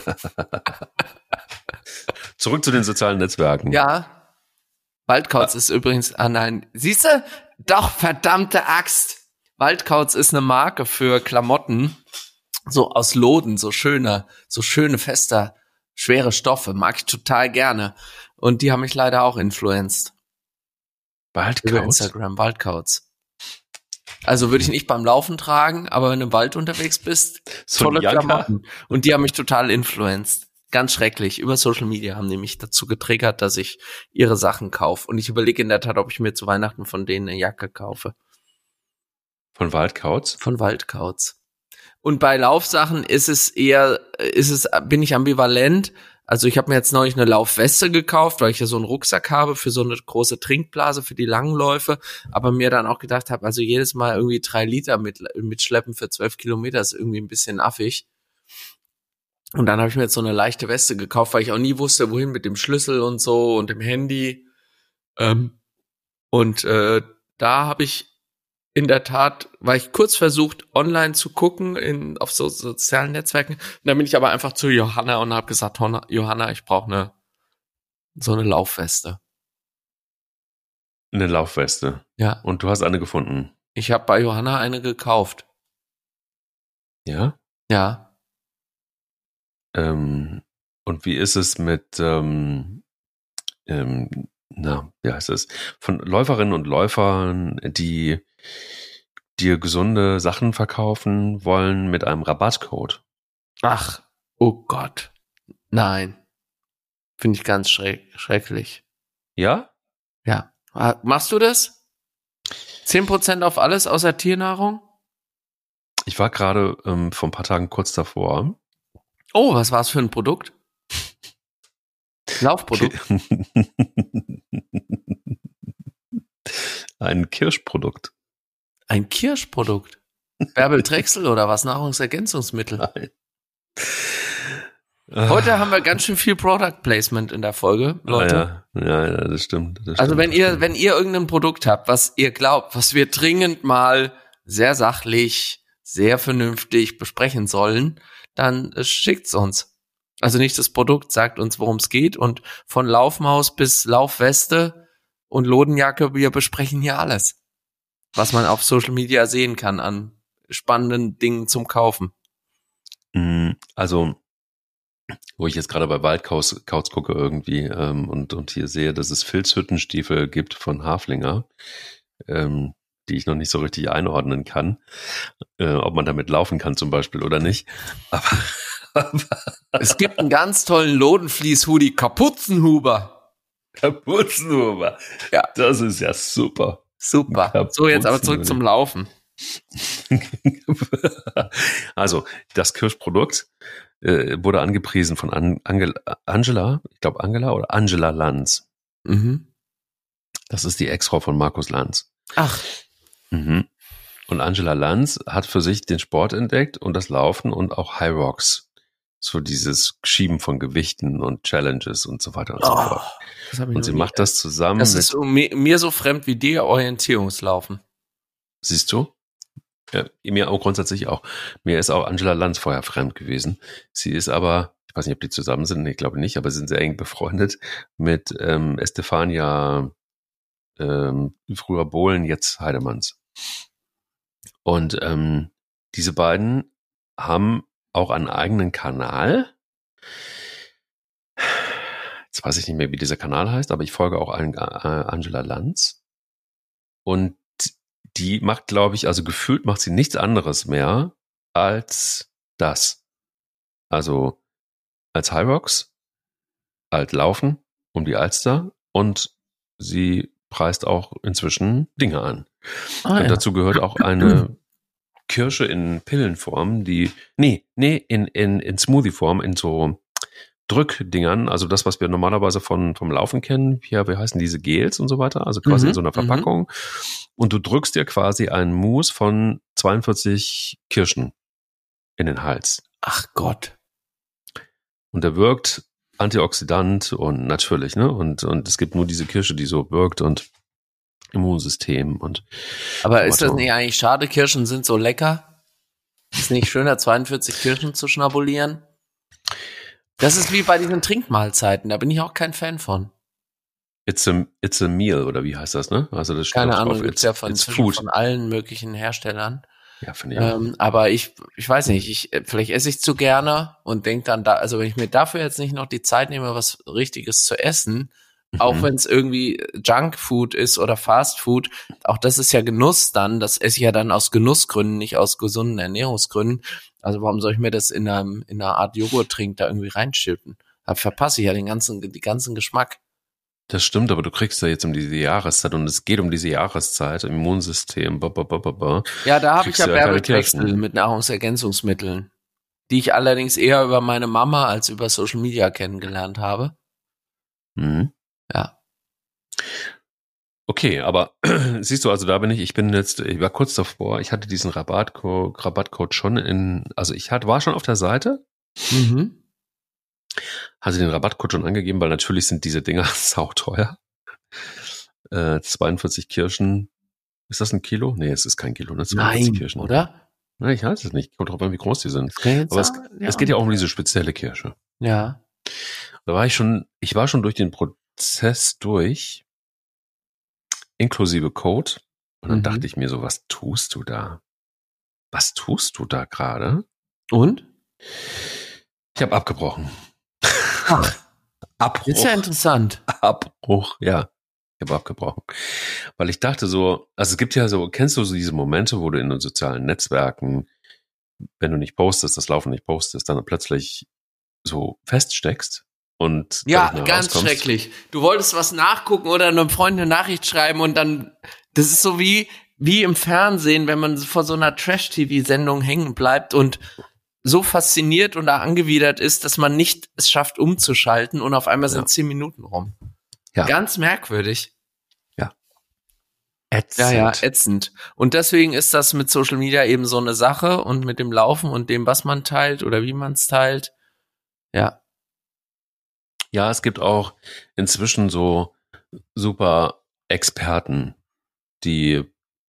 Zurück zu den sozialen Netzwerken. Ja. Waldkauz ist übrigens, ah nein, siehst du? Doch, verdammte Axt. Waldkauz ist eine Marke für Klamotten, so aus Loden, so schöne, so schöne, fester, schwere Stoffe, mag ich total gerne. Und die haben mich leider auch influenced. Über Waldkauz? Instagram, Waldkauz. Also würde ich nicht beim Laufen tragen, aber wenn du im Wald unterwegs bist, So tolle ein Janker? Klamotten. Und die haben mich total influenced. Ganz schrecklich. Über Social Media haben die mich dazu getriggert, dass ich ihre Sachen kaufe. Und ich überlege in der Tat, ob ich mir zu Weihnachten von denen eine Jacke kaufe. Von Waldkauz? Von Waldkauz. Und bei Laufsachen ist es eher, ist es, bin ich ambivalent. Also ich habe mir jetzt neulich eine Laufweste gekauft, weil ich ja so einen Rucksack habe für so eine große Trinkblase für die langen Läufe, aber mir dann auch gedacht habe, also jedes Mal irgendwie drei Liter mit, mitschleppen für zwölf Kilometer ist irgendwie ein bisschen affig. Und dann habe ich mir jetzt so eine leichte Weste gekauft, weil ich auch nie wusste, wohin mit dem Schlüssel und so und dem Handy. Ähm, und äh, da habe ich in der Tat, war ich kurz versucht, online zu gucken in, auf so sozialen Netzwerken. Und dann bin ich aber einfach zu Johanna und habe gesagt, Honna- Johanna, ich brauche eine so eine Laufweste. Eine Laufweste. Ja, Und du hast eine gefunden. ich habe bei Johanna eine gekauft. Ja? Ja, Ähm, und wie ist es mit, ähm, ähm, na, wie heißt es? Von Läuferinnen und Läufern, die dir gesunde Sachen verkaufen wollen mit einem Rabattcode. ach, oh Gott, nein, finde ich ganz schreck, schrecklich. Ja? Ja, Ah, machst du das? Zehn Prozent auf alles außer Tiernahrung? Ich war gerade ähm, vor ein paar Tagen kurz davor. Oh, was war's für ein Produkt? Laufprodukt? Ein Kirschprodukt. Ein Kirschprodukt? Bärbel Drechsel oder was? Nahrungsergänzungsmittel? Nein. Heute haben wir ganz schön viel Product Placement in der Folge, Leute. Ah, ja. Ja, ja, das stimmt. Das Also stimmt, wenn das ihr, stimmt. wenn ihr irgendein Produkt habt, was ihr glaubt, was wir dringend mal sehr sachlich, sehr vernünftig besprechen sollen, dann äh, schickt's uns. Also nicht das Produkt sagt uns, worum es geht. Und von Laufmaus bis Laufweste und Lodenjacke, wir besprechen hier alles, was man auf Social Media sehen kann an spannenden Dingen zum Kaufen. Also, wo ich jetzt gerade bei Waldkauz Kauz gucke irgendwie ähm, und, und hier sehe, dass es Filzhüttenstiefel gibt von Haflinger, ähm, die ich noch nicht so richtig einordnen kann, äh, ob man damit laufen kann zum Beispiel oder nicht. Aber, aber es gibt einen ganz tollen Lodenfleece-Hoodie, Kapuzenhuber. Kapuzenhuber. Ja. Das ist ja super. Super. So, jetzt aber zurück zum Laufen. Also, das Kirschprodukt äh, wurde angepriesen von An- Angel- Angela, ich glaube Angela oder Angela Lanz. Mhm. Das ist die Ex-Frau von Markus Lanz. Ach. Mhm. Und Angela Lanz hat für sich den Sport entdeckt und das Laufen und auch High Rocks. So dieses Schieben von Gewichten und Challenges und so weiter und so oh, fort. Und sie macht das zusammen das mit... Das ist mir, mir so fremd wie dir Orientierungslaufen. Siehst du? Ja, mir auch grundsätzlich auch. Mir ist auch Angela Lanz vorher fremd gewesen. Sie ist aber, ich weiß nicht, ob die zusammen sind, nee, ich glaube nicht, aber sie sind sehr eng befreundet mit ähm, Estefania, ähm, früher Bohlen, jetzt Heidemanns. Und ähm, diese beiden haben auch einen eigenen Kanal. Jetzt weiß ich nicht mehr, wie dieser Kanal heißt, aber ich folge auch an, äh, Angela Lanz. Und die macht, glaube ich, also gefühlt macht sie nichts anderes mehr als das. Also als High Rocks, als Laufen um die Alster und sie preist auch inzwischen Dinge an. Ah, und ja. dazu gehört auch eine Kirsche in Pillenform, die, nee, nee, in, in, in Smoothie-Form, in so Drückdingern, also das, was wir normalerweise von, vom Laufen kennen, hier, wie heißen diese Gels und so weiter, also quasi Mhm, in so einer Verpackung. Mhm. Und du drückst dir quasi einen Mousse von zweiundvierzig Kirschen in den Hals. Ach Gott. Und der wirkt Antioxidant und natürlich, ne? Und, und es gibt nur diese Kirsche, die so wirkt und Immunsystem und. Aber so ist das nicht eigentlich schade? Kirschen sind so lecker. Ist nicht schöner, zweiundvierzig Kirschen zu schnabulieren? Das ist wie bei diesen Trinkmahlzeiten, da bin ich auch kein Fan von. It's a, it's a meal, oder wie heißt das, ne? Also das steht Keine drauf, Ahnung, gibt's ja von, food. von allen möglichen Herstellern. Ja, finde ich ähm, aber ich, ich weiß nicht, ich, vielleicht esse ich zu gerne und denke dann da, also wenn ich mir dafür jetzt nicht noch die Zeit nehme, was Richtiges zu essen, mhm. auch wenn es irgendwie Junkfood ist oder Fastfood, auch das ist ja Genuss dann, das esse ich ja dann aus Genussgründen, nicht aus gesunden Ernährungsgründen. Also warum soll ich mir das in einer, in einer Art Joghurttrink da irgendwie reinschütten? Da verpasse ich ja den ganzen, den ganzen Geschmack. Das stimmt, aber du kriegst ja jetzt um diese Jahreszeit und es geht um diese Jahreszeit, Immunsystem, ba, ba, ba, ba, ba. Ja, da habe ich ja Werbetexte mit Nahrungsergänzungsmitteln, die ich allerdings eher über meine Mama als über Social Media kennengelernt habe. Mhm. Ja. Okay, aber siehst du, also da bin ich, ich bin jetzt, ich war kurz davor, ich hatte diesen Rabattcode, Rabattcode schon in, also ich hatte, war schon auf der Seite. Mhm. Hatte den Rabattcode schon angegeben, weil natürlich sind diese Dinger sauteuer. Äh, zweiundvierzig Kirschen. Ist das ein Kilo? Nee, es ist kein Kilo, ne? zweiundvierzig Nein, Kirschen. oder? Na, ich weiß es nicht. Kommt drauf an, wie groß die sind. Aber es, ja. es geht ja auch um diese spezielle Kirsche. Ja. Da war ich schon, ich war schon durch den Prozess durch, inklusive Code. Und dann mhm. dachte ich mir so, was tust du da? Was tust du da gerade? Und? Ich habe abgebrochen. Ach, Abbruch. Das ist ja interessant. Abbruch, ja. Ich habe abgebrochen. Weil ich dachte so, also es gibt ja so, kennst du so diese Momente, wo du in den sozialen Netzwerken, wenn du nicht postest, das Laufen nicht postest, dann plötzlich so feststeckst und ja, ganz schrecklich. Du wolltest was nachgucken oder einem Freund eine Nachricht schreiben und dann, das ist so wie, wie im Fernsehen, wenn man vor so einer Trash-T V-Sendung hängen bleibt und so fasziniert und angewidert ist, dass man nicht es schafft, umzuschalten und auf einmal sind ja. zehn Minuten rum. Ja. Ganz merkwürdig. Ja. Ätzend. Ja, ja, ätzend. Und deswegen ist das mit Social Media eben so eine Sache und mit dem Laufen und dem, was man teilt oder wie man es teilt. Ja. Ja, es gibt auch inzwischen so super Experten, die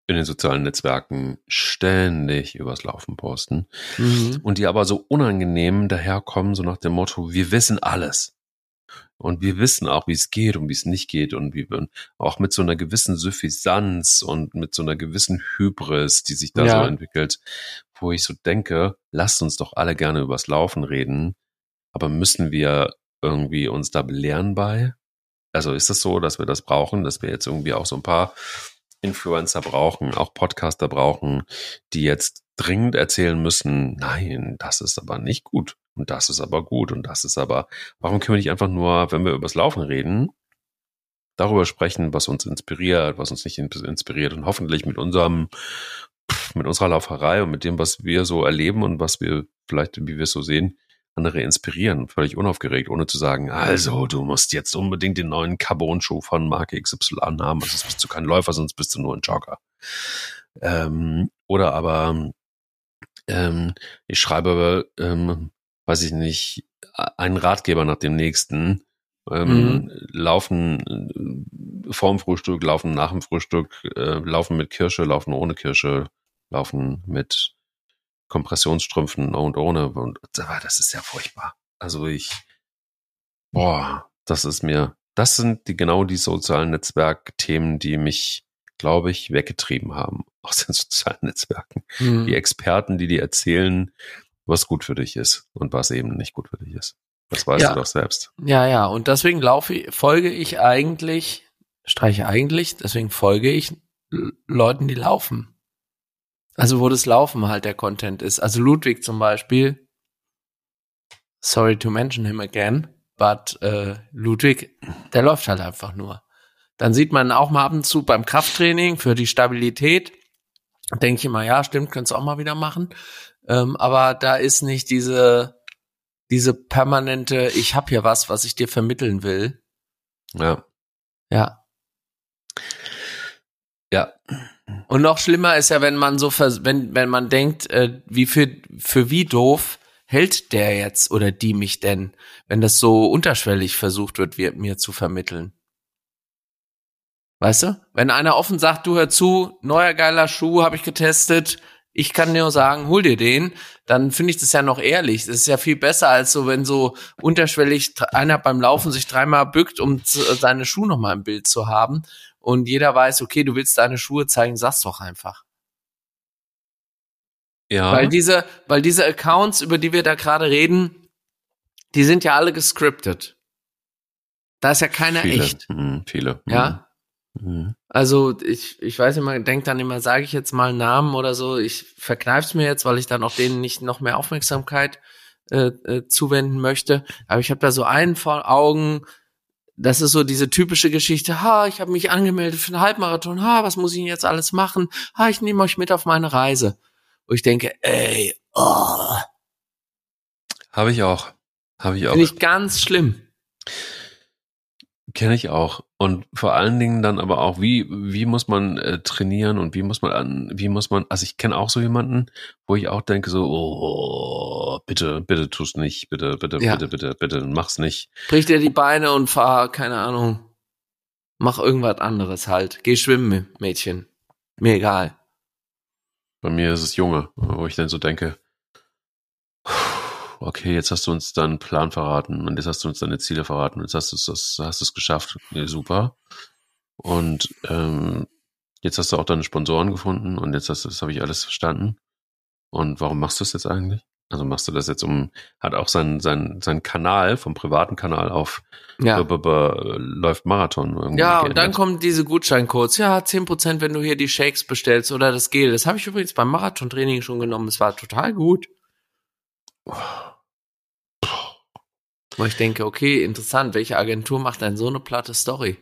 in den sozialen Netzwerken ständig übers Laufen posten Mhm. und die aber so unangenehm daherkommen, so nach dem Motto, wir wissen alles. Und wir wissen auch, wie es geht und wie es nicht geht und wie wir auch mit so einer gewissen Suffisanz und mit so einer gewissen Hybris, die sich da Ja. so entwickelt, wo ich so denke, lasst uns doch alle gerne übers Laufen reden, aber müssen wir irgendwie uns da belehren bei? Also ist es so, dass wir das brauchen, dass wir jetzt irgendwie auch so ein paar Influencer brauchen, auch Podcaster brauchen, die jetzt dringend erzählen müssen, nein, das ist aber nicht gut und das ist aber gut und das ist aber, warum können wir nicht einfach nur, wenn wir übers Laufen reden, darüber sprechen, was uns inspiriert, was uns nicht inspiriert und hoffentlich mit unserem, mit unserer Lauferei und mit dem, was wir so erleben und was wir vielleicht, wie wir es so sehen, andere inspirieren, völlig unaufgeregt, ohne zu sagen, also du musst jetzt unbedingt den neuen Carbon-Schuh von Marke X Y haben, also sonst bist du kein Läufer, sonst bist du nur ein Jogger. Ähm, oder aber ähm, ich schreibe, ähm, weiß ich nicht, einen Ratgeber nach dem nächsten, ähm, Mhm. laufen äh, vorm Frühstück, laufen nach dem Frühstück, äh, laufen mit Kirsche, laufen ohne Kirsche, laufen mit Kompressionsstrümpfen und ohne. Und das ist ja furchtbar. Also ich, boah, das ist mir, das sind die genau die sozialen Netzwerkthemen, die mich, glaube ich, weggetrieben haben aus den sozialen Netzwerken. Mhm. Die Experten, die dir erzählen, was gut für dich ist und was eben nicht gut für dich ist. Das weißt Ja. du doch selbst. Ja, ja, und deswegen laufe ich, folge ich eigentlich, streiche eigentlich, deswegen folge ich L- Leuten, die laufen. Also wo das Laufen halt der Content ist. Also Ludwig zum Beispiel, sorry to mention him again, but äh, Ludwig, der läuft halt einfach nur. Dann sieht man auch mal ab und zu beim Krafttraining für die Stabilität, denke ich immer, ja, stimmt, könntest du auch mal wieder machen. Ähm, aber da ist nicht diese diese permanente, ich habe hier was, was ich dir vermitteln will. Ja. Ja. Ja. Und noch schlimmer ist ja, wenn man so, vers- wenn wenn man denkt, äh, wie für für wie doof hält der jetzt oder die mich denn, wenn das so unterschwellig versucht wird, wir, mir zu vermitteln. Weißt du? Wenn einer offen sagt, du hör zu, neuer geiler Schuh, habe ich getestet, ich kann dir nur sagen, hol dir den, dann finde ich das ja noch ehrlich. Das ist ja viel besser, als so, wenn so unterschwellig tr- einer beim Laufen sich dreimal bückt, um z- seine Schuhe nochmal im Bild zu haben. Und jeder weiß, okay, du willst deine Schuhe zeigen, sag's doch einfach. Ja. Weil diese, weil diese Accounts, über die wir da gerade reden, die sind ja alle gescriptet. Da ist ja keiner viele. echt. Mhm, viele. Ja. Mhm. Also ich, ich weiß immer, denk dann immer, sage ich jetzt mal einen Namen oder so, ich verkneif's mir jetzt, weil ich dann auch denen nicht noch mehr Aufmerksamkeit äh, äh, zuwenden möchte. Aber ich habe da so einen vor Augen, das ist so diese typische Geschichte, ha, ich habe mich angemeldet für einen Halbmarathon, ha, was muss ich denn jetzt alles machen? Ha, ich nehme euch mit auf meine Reise. Wo ich denke, ey, oh, Habe ich auch. Habe ich auch. finde ich ganz schlimm. Kenne ich auch. Und vor allen Dingen dann aber auch, wie, wie muss man äh, trainieren und wie muss man an, wie muss man, also ich kenne auch so jemanden, wo ich auch denke so, oh, bitte, bitte tust nicht, bitte, bitte, Ja. bitte, bitte, bitte, mach's nicht. Brich dir die Beine und fahr, keine Ahnung, mach irgendwas anderes halt. Geh schwimmen, Mädchen. Mir egal. Bei mir ist es Junge, wo ich dann so denke, okay, jetzt hast du uns deinen Plan verraten und jetzt hast du uns deine Ziele verraten und jetzt hast du es, das, hast du es geschafft. Nee, super. Und ähm, jetzt hast du auch deine Sponsoren gefunden und jetzt hast du, das habe ich alles verstanden. Und warum machst du es jetzt eigentlich? Also machst du das jetzt um, hat auch seinen sein, sein Kanal vom privaten Kanal auf Ja. b- b- b- läuft Marathon irgendwie Ja, und dann geändert. kommen diese Gutscheincodes. Ja, zehn Prozent, wenn du hier die Shakes bestellst oder das Gel. Das habe ich übrigens beim Marathontraining schon genommen. Das war total gut. Wo ich denke, okay, interessant, welche Agentur macht denn so eine platte Story?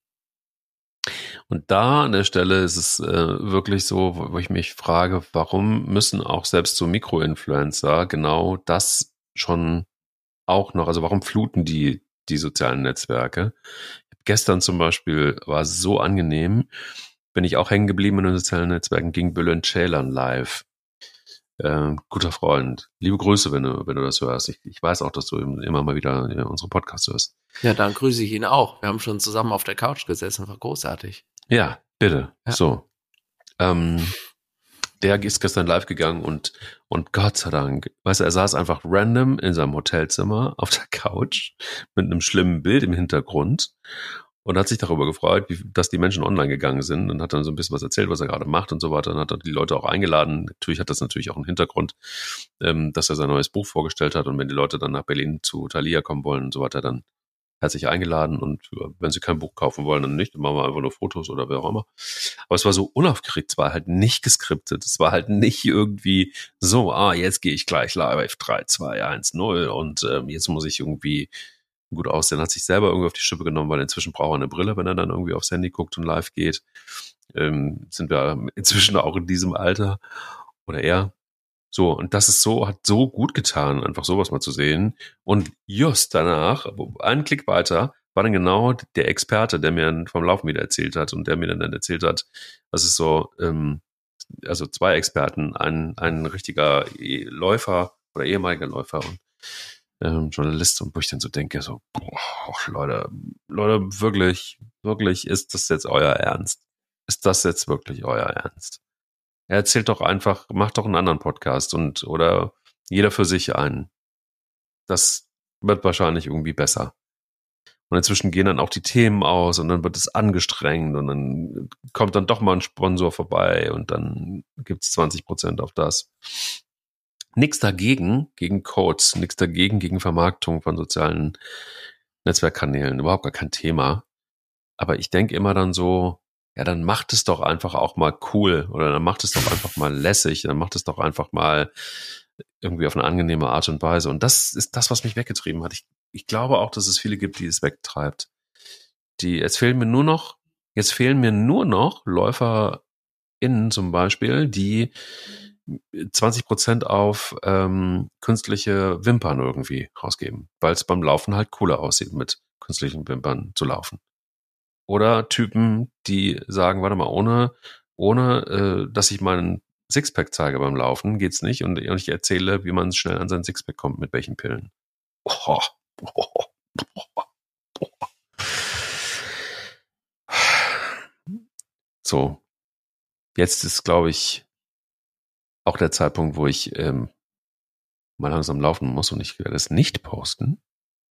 Und da an der Stelle ist es äh, wirklich so, wo, wo ich mich frage, warum müssen auch selbst so Mikroinfluencer genau das schon auch noch, also warum fluten die die sozialen Netzwerke? Gestern zum Beispiel war es so angenehm, bin ich auch hängen geblieben in den sozialen Netzwerken, ging Bülent Ceylan live. Äh, guter Freund. Liebe Grüße, wenn du, wenn du das hörst. Ich, ich weiß auch, dass du immer mal wieder unsere Podcasts hörst. Ja, dann grüße ich ihn auch. Wir haben schon zusammen auf der Couch gesessen, war großartig. Ja, bitte. Ja. So. Ähm, der ist gestern live gegangen und, und Gott sei Dank, weißt du, er saß einfach random in seinem Hotelzimmer auf der Couch mit einem schlimmen Bild im Hintergrund und hat sich darüber gefreut, wie, dass die Menschen online gegangen sind und hat dann so ein bisschen was erzählt, was er gerade macht und so weiter und hat dann die Leute auch eingeladen. Natürlich hat das natürlich auch einen Hintergrund, ähm, dass er sein neues Buch vorgestellt hat und wenn die Leute dann nach Berlin zu Thalia kommen wollen und so weiter, dann herzlich eingeladen und wenn sie kein Buch kaufen wollen, dann nicht, dann machen wir einfach nur Fotos oder wer auch immer. Aber es war so unaufgeregt, es war halt nicht geskriptet, es war halt nicht irgendwie so, ah, jetzt gehe ich gleich live, drei, zwei, eins, null und ähm, jetzt muss ich irgendwie gut aussehen, hat sich selber irgendwie auf die Schippe genommen, weil inzwischen braucht er eine Brille, wenn er dann irgendwie aufs Handy guckt und live geht. Ähm, sind wir inzwischen auch in diesem Alter oder er. So, und das ist so, hat so gut getan, einfach sowas mal zu sehen. Und just danach, einen Klick weiter, war dann genau der Experte, der mir vom Laufen wieder erzählt hat und der mir dann erzählt hat, was ist so, ähm, also zwei Experten, ein, ein richtiger Läufer oder ehemaliger Läufer und ähm, Journalist, und wo ich dann so denke, so, boah, Leute, Leute, wirklich, wirklich, ist das jetzt euer Ernst? Ist das jetzt wirklich euer Ernst? Er erzählt doch einfach, macht doch einen anderen Podcast und oder jeder für sich einen. Das wird wahrscheinlich irgendwie besser. Und inzwischen gehen dann auch die Themen aus und dann wird es angestrengt und dann kommt dann doch mal ein Sponsor vorbei und dann gibt's zwanzig Prozent auf das. Nichts dagegen, gegen Codes, nichts dagegen, gegen Vermarktung von sozialen Netzwerkkanälen, überhaupt gar kein Thema. Aber ich denke immer dann so, ja, dann macht es doch einfach auch mal cool oder dann macht es doch einfach mal lässig, dann macht es doch einfach mal irgendwie auf eine angenehme Art und Weise. Und das ist das, was mich weggetrieben hat. Ich, ich glaube auch, dass es viele gibt, die es wegtreibt. Die, jetzt fehlen mir nur noch, jetzt fehlen mir nur noch LäuferInnen zum Beispiel, die zwanzig Prozent auf ähm, künstliche Wimpern irgendwie rausgeben, weil es beim Laufen halt cooler aussieht, mit künstlichen Wimpern zu laufen. Oder Typen, die sagen, warte mal, ohne, ohne äh, dass ich meinen Sixpack zeige beim Laufen, geht's nicht. Und, und ich erzähle, wie man schnell an seinen Sixpack kommt, mit welchen Pillen. Oh, oh, oh, oh. So, jetzt ist, glaube ich, auch der Zeitpunkt, wo ich ähm, mal langsam laufen muss und ich werde es nicht posten.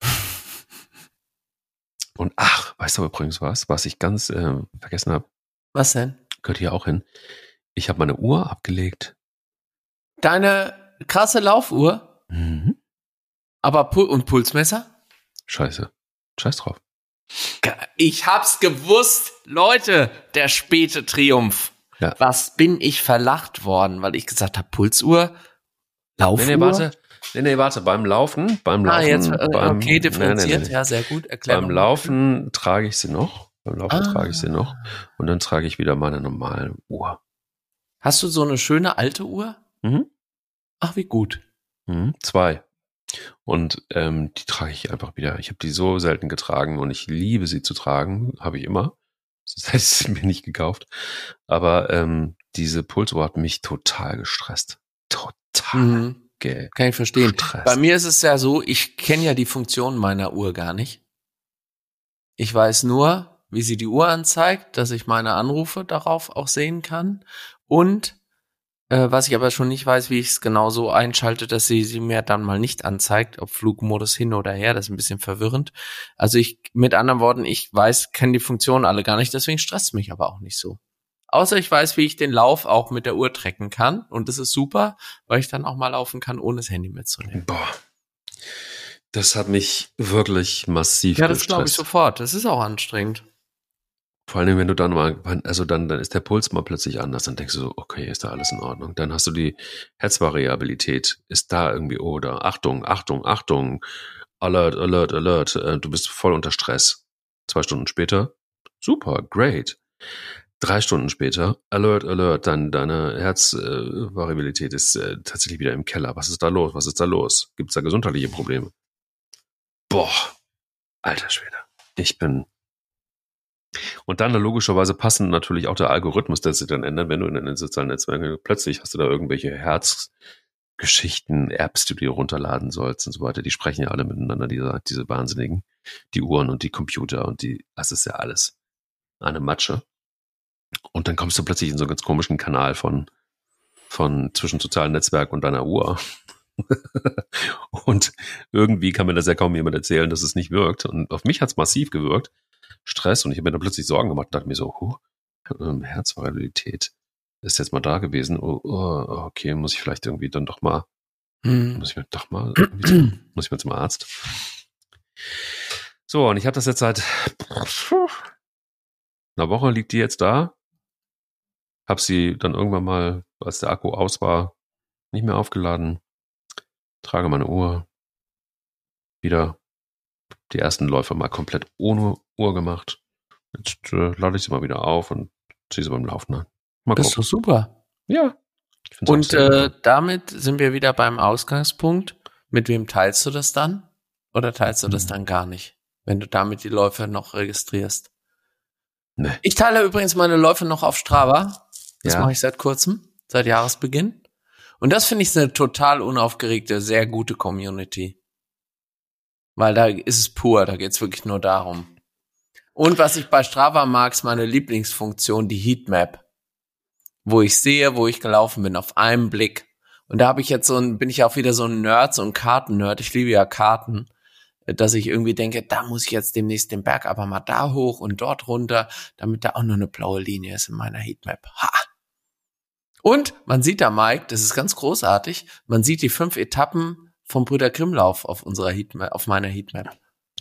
Und ach, weißt du übrigens was, was ich ganz äh, vergessen habe? Was denn? Gehört hier auch hin. Ich habe meine Uhr abgelegt. Deine krasse Laufuhr? Mhm. Aber Pul- und Pulsmesser? Scheiße. Scheiß drauf. Ich hab's gewusst. Leute, der späte Triumph. Ja. Was bin ich verlacht worden, weil ich gesagt habe, Pulsuhr, Laufuhr? Nee, nee, warte. Nee, nee, warte. Beim Laufen, beim Laufen. Ah, jetzt, äh, beim, okay, differenziert. Nee, nee, nee. Ja, sehr gut. Erklär beim Laufen trage ich sie noch. Beim Laufen ah. trage ich sie noch. Und dann trage ich wieder meine normale Uhr. Hast du so eine schöne alte Uhr? Mhm. Ach, wie gut. Mhm. Zwei. Und ähm, die trage ich einfach wieder. Ich habe die so selten getragen und ich liebe sie zu tragen. Habe ich immer. Sonst hätte ich sie mir nicht gekauft. Aber ähm, diese Pulsuhr hat mich total gestresst. Total Mhm. ge- Kann ich verstehen. gestresst. Bei mir ist es ja so, ich kenne ja die Funktion meiner Uhr gar nicht. Ich weiß nur, wie sie die Uhr anzeigt, dass ich meine Anrufe darauf auch sehen kann. Und äh, was ich aber schon nicht weiß, wie ich es genau so einschalte, dass sie sie mir dann mal nicht anzeigt, ob Flugmodus hin oder her, das ist ein bisschen verwirrend. Also ich, mit anderen Worten, ich weiß, kenne die Funktionen alle gar nicht, deswegen stresst mich aber auch nicht so. Außer ich weiß, wie ich den Lauf auch mit der Uhr tracken kann und das ist super, weil ich dann auch mal laufen kann, ohne das Handy mitzunehmen. Boah. Das hat mich wirklich massiv Ja, das glaube ich gestresst. sofort. Das ist auch anstrengend. Vor allem, wenn du dann mal, also dann, dann ist der Puls mal plötzlich anders, dann denkst du so, okay, ist da alles in Ordnung. Dann hast du die Herzvariabilität, ist da irgendwie, oder Achtung, Achtung, Achtung, Alert, Alert, Alert, du bist voll unter Stress. Zwei Stunden später, super, great. Drei Stunden später, Alert, Alert, dann deine Herzvariabilität ist äh, tatsächlich wieder im Keller. Was ist da los? Was ist da los? Gibt es da gesundheitliche Probleme? Boah, alter Schwede. Ich bin... Und dann logischerweise passend natürlich auch der Algorithmus, der sich dann ändert, wenn du in den sozialen Netzwerken plötzlich hast du da irgendwelche Herzgeschichten, Apps, die du dir runterladen sollst und so weiter. Die sprechen ja alle miteinander, diese, diese Wahnsinnigen. Die Uhren und die Computer und die, das ist ja alles eine Matsche. Und dann kommst du plötzlich in so einen ganz komischen Kanal von, von zwischen sozialen Netzwerk und deiner Uhr. Und irgendwie kann mir das ja kaum jemand erzählen, dass es nicht wirkt. Und auf mich hat es massiv gewirkt. Stress. Und ich habe mir dann plötzlich Sorgen gemacht und dachte mir so, huh, ähm, Herzvariabilität ist jetzt mal da gewesen. Oh, oh, okay, muss ich vielleicht irgendwie dann doch mal, hm. muss ich mir doch mal, muss ich mal zum Arzt. So, und ich habe das jetzt seit einer Woche liegt die jetzt da. Hab sie dann irgendwann mal, als der Akku aus war, nicht mehr aufgeladen. Trage meine Uhr. Wieder die ersten Läufe mal komplett ohne Uhr gemacht. Jetzt äh, lade ich sie mal wieder auf und ziehe sie beim Laufen an. Mal das ist doch super. Ja. Und äh, damit sind wir wieder beim Ausgangspunkt. Mit wem teilst du das dann? Oder teilst du hm. das dann gar nicht, wenn du damit die Läufe noch registrierst? Nee. Ich teile übrigens meine Läufe noch auf Strava. Das ja. mache ich seit kurzem, seit Jahresbeginn. Und das finde ich eine total unaufgeregte, sehr gute Community. Weil da ist es pur, da geht es wirklich nur darum. Und was ich bei Strava mag, ist meine Lieblingsfunktion, die Heatmap. Wo ich sehe, wo ich gelaufen bin, auf einen Blick. Und da habe ich jetzt so ein, bin ich auch wieder so ein Nerd, so ein Karten-Nerd. Ich liebe ja Karten. Dass ich irgendwie denke, da muss ich jetzt demnächst den Berg aber mal da hoch und dort runter, damit da auch noch eine blaue Linie ist in meiner Heatmap. Ha! Und man sieht da, Mike, das ist ganz großartig, man sieht die fünf Etappen vom Brüder Grimm-Lauf auf unserer Heatmap, auf meiner Heatmap.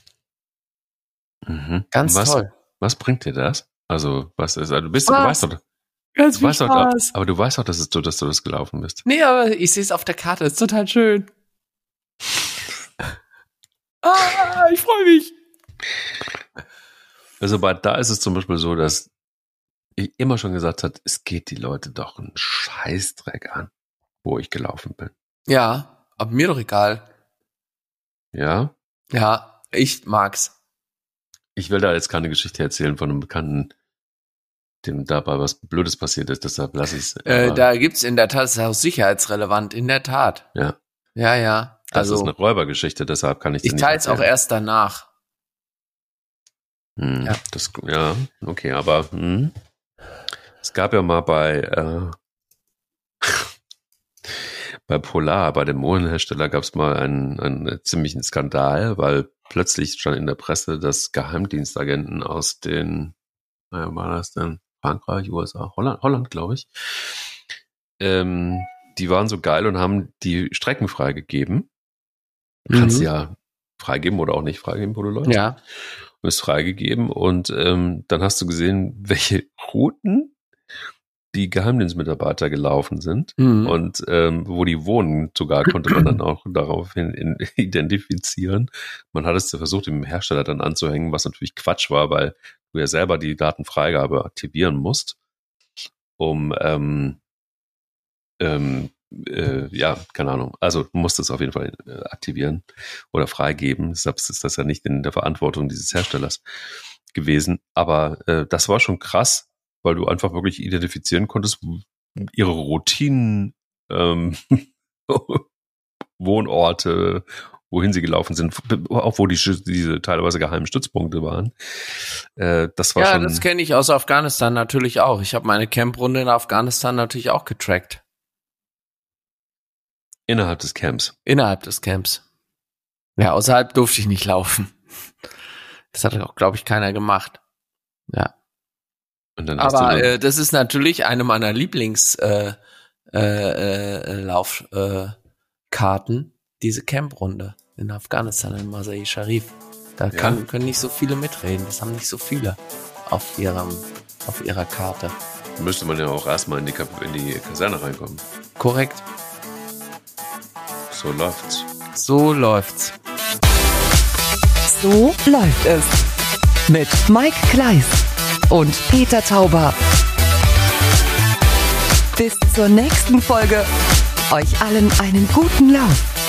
Mhm. Ganz was, toll. Was bringt dir das? Also, was ist, also du bist, was? du weißt doch, ganz du viel weißt Spaß. Doch, aber du weißt doch, dass, es, dass du das gelaufen bist. Nee, aber ich sehe es auf der Karte, das ist total schön. Ah, ich freue mich. Also bei da ist es zum Beispiel so, dass ich immer schon gesagt habe, es geht die Leute doch einen Scheißdreck an, wo ich gelaufen bin. Ja, aber mir doch egal. Ja? Ja, ich mag's. Ich will da jetzt keine Geschichte erzählen von einem Bekannten, dem dabei was Blödes passiert ist, deshalb lasse ich es. Äh, da gibt's in der Tat, das ist auch sicherheitsrelevant, in der Tat. Ja. Ja, ja. Das also, ist eine Räubergeschichte, deshalb kann ich Ich teile es auch erst danach. Hm, ja. Das, ja, okay, aber hm. es gab ja mal bei äh, bei Polar, bei dem Mohrenhersteller, gab es mal einen, einen ziemlichen Skandal, weil plötzlich stand in der Presse, dass Geheimdienstagenten aus den, naja, war das denn? Frankreich, U S A, Holland, Holland, glaube ich, ähm, die waren so geil und haben die Strecken freigegeben. Mhm. Kannst du ja freigeben oder auch nicht freigeben, wo du läufst. Ja. Du bist freigegeben und ähm, dann hast du gesehen, welche Routen die Geheimdienstmitarbeiter gelaufen sind mhm. und ähm, wo die wohnen. Sogar konnte man dann auch daraufhin in, identifizieren. Man hat es versucht, dem Hersteller dann anzuhängen, was natürlich Quatsch war, weil du ja selber die Datenfreigabe aktivieren musst, um ähm, ähm, äh, ja, keine Ahnung. Also du musst es auf jeden Fall äh, aktivieren oder freigeben. Deshalb ist das ja nicht in der Verantwortung dieses Herstellers gewesen. Aber äh, das war schon krass, weil du einfach wirklich identifizieren konntest, ihre Routinen, ähm, Wohnorte, wohin sie gelaufen sind, auch wo die diese teilweise geheimen Stützpunkte waren. Äh, das war ja, schon. Ja, das kenne ich aus Afghanistan natürlich auch. Ich habe meine Camprunde in Afghanistan natürlich auch getrackt. Innerhalb des Camps. Innerhalb des Camps. Ja, außerhalb durfte ich nicht laufen. Das hat auch, glaube ich, keiner gemacht. Ja. Und dann Aber äh, das ist natürlich eine meiner Lieblings äh, äh, äh, Laufkarten, äh, diese Camprunde in Afghanistan, in Masai Sharif. Da kann, ja. können nicht so viele mitreden. Das haben nicht so viele auf ihrem, auf ihrer Karte. Müsste man ja auch erstmal in die, in die Kaserne reinkommen. Korrekt. So läuft's. So läuft's. So läuft es. Mit Mike Kleiss und Peter Tauber. Bis zur nächsten Folge. Euch allen einen guten Lauf.